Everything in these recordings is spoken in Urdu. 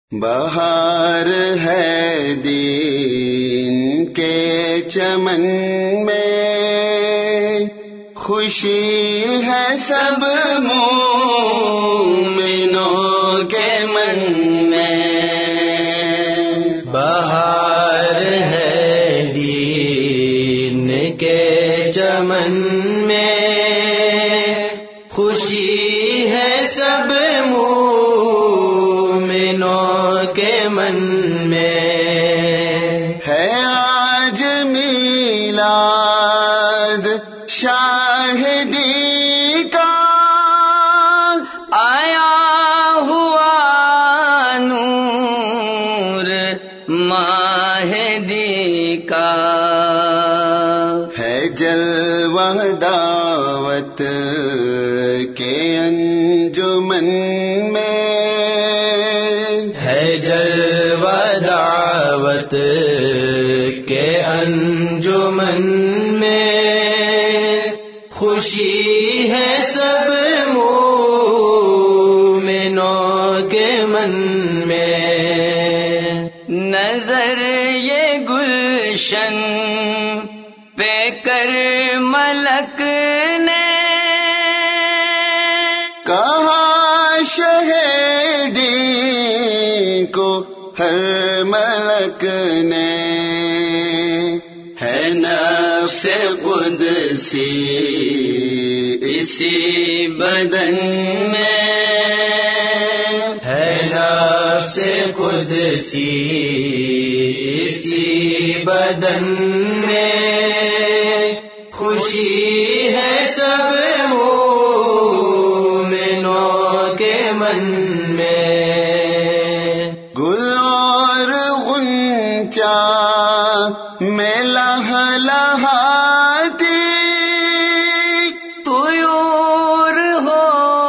بہار ہے دین کے چمن میں، خوشی ہے سب مومنوں کے من میں۔ بہار ہے دین کے چمن میں، خوشی ہے سب مومنوں کے من میں۔ ہے آج میلاد شاہدی کا، آیا ہوا نور ماہدی کا، ہے جلوہ دعوت کے انجمن میں، ہے جلوہ دعوت کے انجمن میں، خوشی ہے سب مومنوں کے من میں۔ نظر یہ گلشن پہ کر ملک نے، کہا شہیدی کو ہر ملک نے، ہے نفس قدسی اسی بدن میں، ہے نفس قدسی اسی بدن میں، خوشی ہے سب مومنوں کے من میں۔ گل اور غنچہ میں لہلہاتی، طیور ہو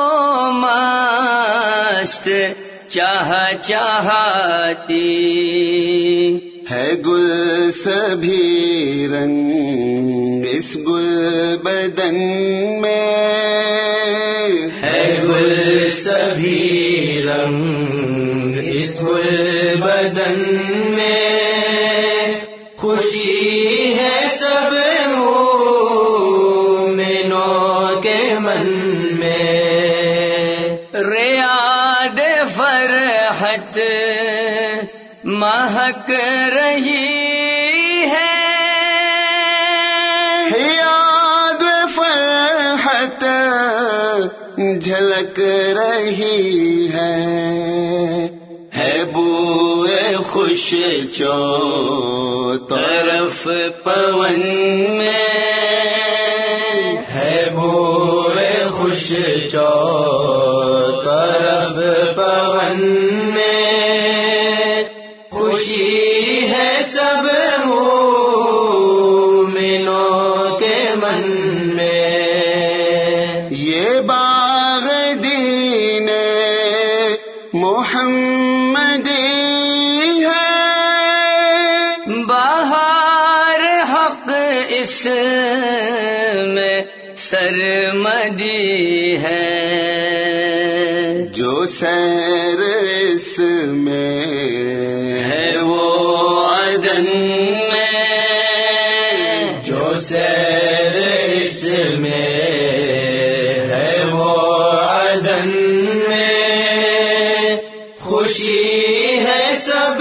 مست چاہ چاہتی، ہے گل سبھی رنگ اس گل بدن میں، ہے گل سبھی رنگ اس گل بدن میں، خوشی ہے سب مومنوں کے من میں۔ ریاض فرحت مہک رہی ہے، یاد فرحت جھلک رہی ہے بوئے خوش چو طرف پون میں، ہے بوئے خوش چو طرف پون میں، خوشی ہے سب مومنوں کے من میں۔ یہ باغ دین محمدی ہے، بہار حق اس میں سرمدی ہے، جو سیر اس میں ہے وہ عدن میں، جو سیر اس میں ہے وہ عدن میں، خوشی ہے سب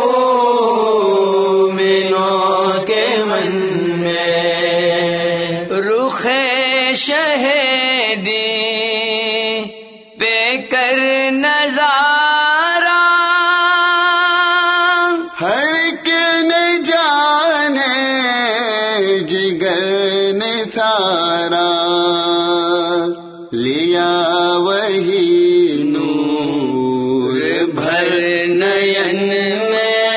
مومنوں کے من میں۔ رخ شہیدی پہ کر نظارہ، ہر ایک نے جانے جگر نے سارا لیا وہی نور بھر نین میں،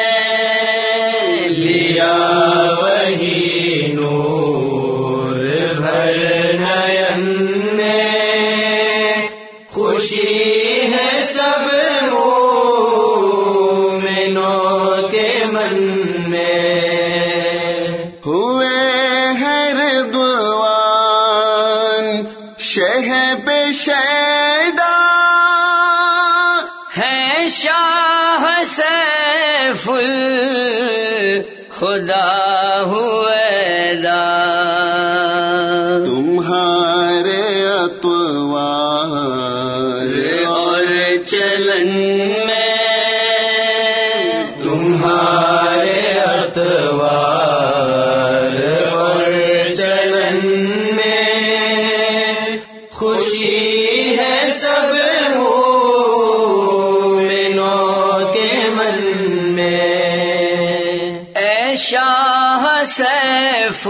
لیا وہی نور بھر نین میں، خوشی ہے سب مومنوں کے من میں۔ ہوئے ہیں رضوان شہ پہ شیدا، ہے شاہ سیف الخدا ہویدا تمہارے اطوار اور چلن میں، تمہارے اطوار اور چلن میں خوشی ہے سب مومنوں کے من میں۔ اے شاہ سیف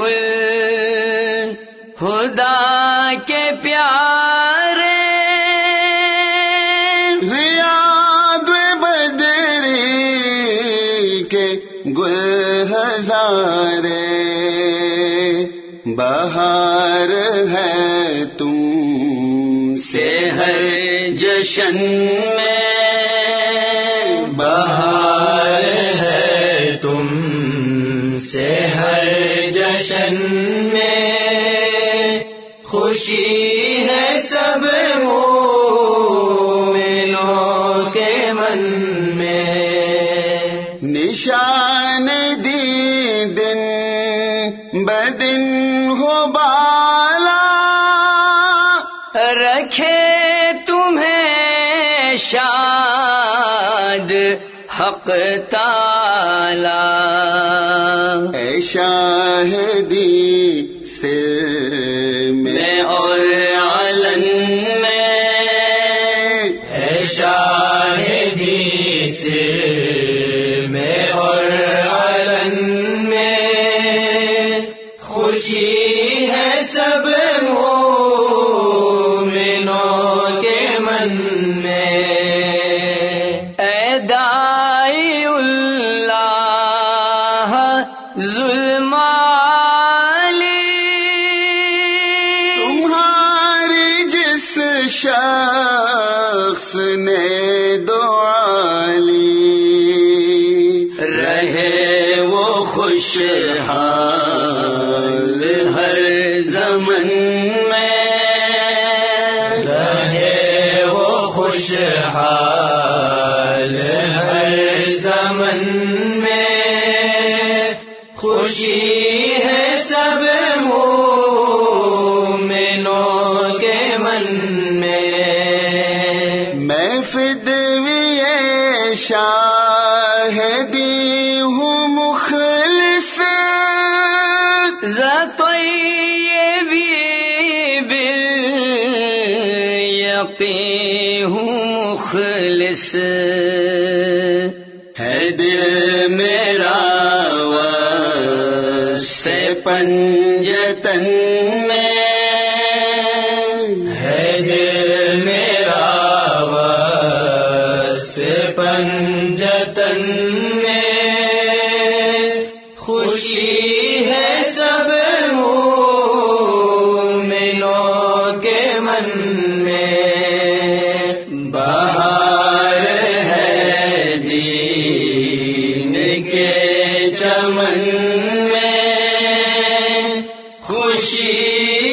الخدا کے پیارے، ریاض بدری کے گل ہزارے، بہار ہے تم سے ہر جشن میں، بہار ہے تم سے ہر جشن میں خوشی ہے سب مومنوں کے من میں۔ نشان دی دن بدن ہو بالا، رکھے تمہیں شاد حق تعالی، اے شاہدی سر میں اور علن میں، اے شاہدی سر میں اور علن میں خوشی ہے سب مومنوں کے من میں۔ اے داعی اللہ ظلم علی، تمہاری جس شخص نے دعا لی، رہے وہ خوشحال ہر زمن میں، رہے وہ خوشحال ہر زمن میں خوشی ہے سب مومنوں کے من میں۔ میں فدوی شاہدی ہوں مخلص، ذاتوی بالیقین ہوں مخلص، ہے دل میرا وصف پنجتن میں، ہے دل میرا وصف پنجتن میں خوشی ہے سب مومنوں کے من میں۔ بہار ہے دین کے چمن میں خوشی